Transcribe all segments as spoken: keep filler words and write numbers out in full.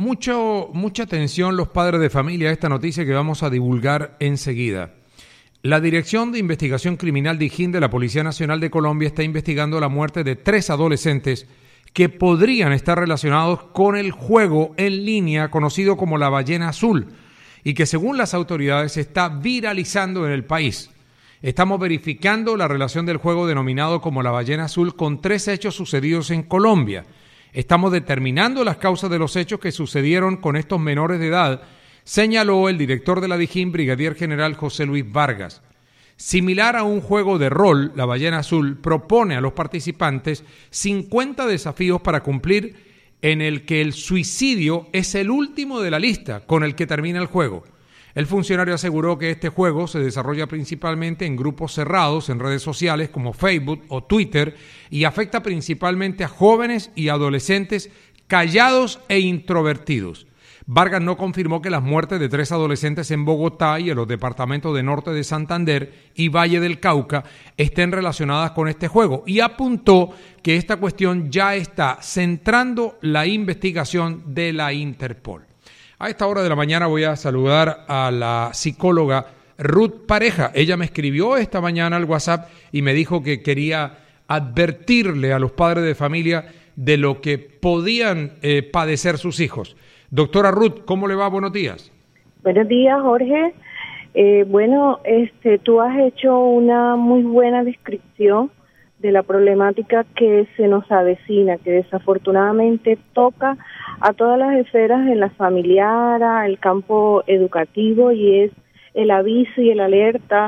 mucho, mucha atención los padres de familia a esta noticia que vamos a divulgar enseguida. La Dirección de Investigación Criminal DIJÍN de la Policía Nacional de Colombia está investigando la muerte de tres adolescentes que podrían estar relacionados con el juego en línea conocido como la ballena azul y que según las autoridades se está viralizando en el país. Estamos verificando la relación del juego denominado como la ballena azul con tres hechos sucedidos en Colombia. Estamos determinando las causas de los hechos que sucedieron con estos menores de edad, señaló el director de la DIJÍN, brigadier general José Luis Vargas. Similar a un juego de rol, la ballena azul propone a los participantes cincuenta desafíos para cumplir, en el que el suicidio es el último de la lista con el que termina el juego. El funcionario aseguró que este juego se desarrolla principalmente en grupos cerrados en redes sociales como Facebook o Twitter y afecta principalmente a jóvenes y adolescentes callados e introvertidos. Vargas no confirmó que las muertes de tres adolescentes en Bogotá y en los departamentos de Norte de Santander y Valle del Cauca estén relacionadas con este juego y apuntó que esta cuestión ya está centrando la investigación de la Interpol. A esta hora de la mañana voy a saludar a la psicóloga Ruth Pareja. Ella me escribió esta mañana al WhatsApp y me dijo que quería advertirle a los padres de familia de lo que podían eh, padecer sus hijos. Doctora Ruth, ¿cómo le va? Buenos días. Buenos días, Jorge. Eh, bueno, este, tú has hecho una muy buena descripción de la problemática que se nos avecina, que desafortunadamente toca a todas las esferas en la familiar, el campo educativo, y es el aviso y el alerta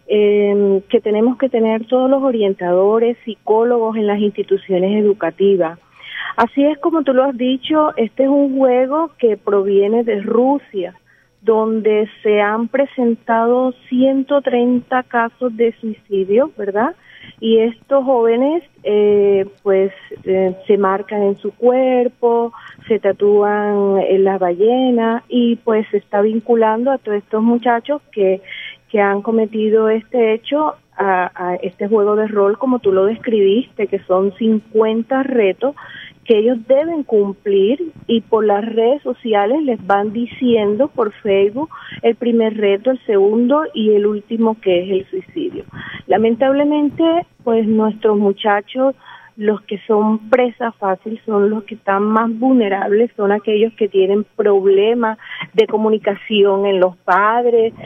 eh, que tenemos que tener todos los orientadores, psicólogos en las instituciones educativas. Así es como tú lo has dicho, este es un juego que proviene de Rusia, donde se han presentado ciento treinta casos de suicidio, ¿verdad? Y estos jóvenes eh, pues eh, se marcan en su cuerpo, se tatúan en las ballenas y pues se está vinculando a todos estos muchachos que, que han cometido este hecho a, a este juego de rol, como tú lo describiste, que son cincuenta retos que ellos deben cumplir y por las redes sociales les van diciendo por Facebook el primer reto, el segundo y el último, que es el suicidio. Lamentablemente, pues nuestros muchachos, los que son presa fácil, son los que están más vulnerables, son aquellos que tienen problemas de comunicación en los padres,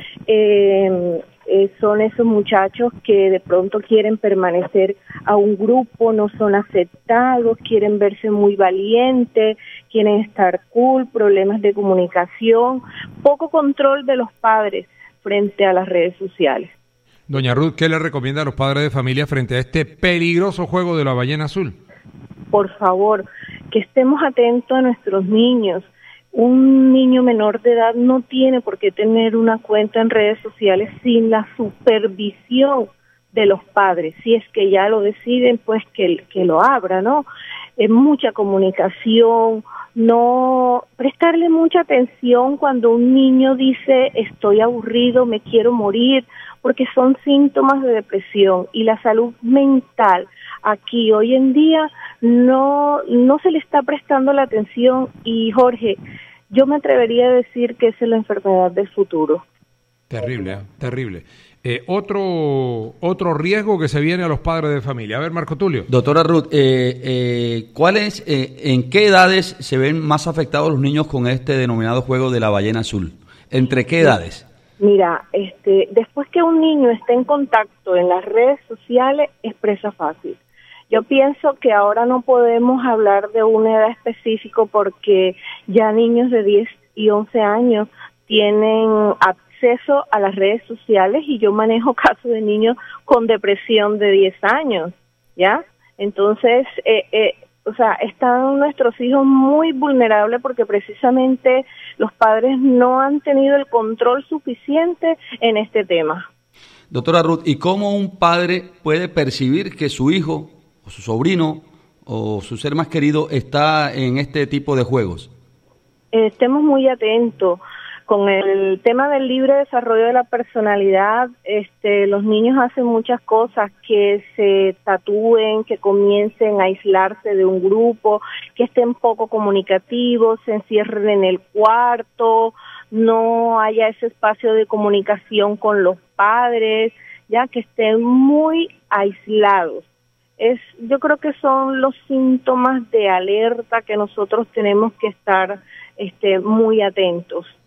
eh, Eh, son esos muchachos que de pronto quieren permanecer a un grupo, no son aceptados, quieren verse muy valientes, quieren estar cool, problemas de comunicación, poco control de los padres frente a las redes sociales. Doña Ruth, ¿qué le recomienda a los padres de familia frente a este peligroso juego de la ballena azul? Por favor, que estemos atentos a nuestros niños. Un niño menor de edad no tiene por qué tener una cuenta en redes sociales sin la supervisión de los padres. Si es que ya lo deciden, pues que, que lo abra, ¿no? Es mucha comunicación, no prestarle mucha atención cuando un niño dice estoy aburrido, me quiero morir, porque son síntomas de depresión y la salud mental aquí hoy en día no no se le está prestando la atención y Jorge, yo me atrevería a decir que esa es la enfermedad del futuro. Terrible, ¿eh? terrible. Eh, otro otro riesgo que se viene a los padres de familia. A ver, Marco Tulio. Doctora Ruth, eh, eh, ¿cuáles, eh, en qué edades se ven más afectados los niños con este denominado juego de la ballena azul? ¿Entre qué edades? Mira, este, después que un niño esté en contacto en las redes sociales, es presa fácil. Yo pienso que ahora no podemos hablar de una edad específica porque ya niños de diez y once años tienen acceso a las redes sociales y yo manejo casos de niños con depresión de diez años, ¿ya? Entonces, eh, eh, o sea, están nuestros hijos muy vulnerables porque precisamente los padres no han tenido el control suficiente en este tema. Doctora Ruth, ¿y cómo un padre puede percibir que su hijo o su sobrino o su ser más querido está en este tipo de juegos? Eh, estemos muy atentos. con el tema del libre desarrollo de la personalidad, este, los niños hacen muchas cosas, que se tatúen, que comiencen a aislarse de un grupo, que estén poco comunicativos, se encierren en el cuarto, no haya ese espacio de comunicación con los padres, ya que estén muy aislados. Es, yo creo que son los síntomas de alerta que nosotros tenemos que estar este, muy atentos.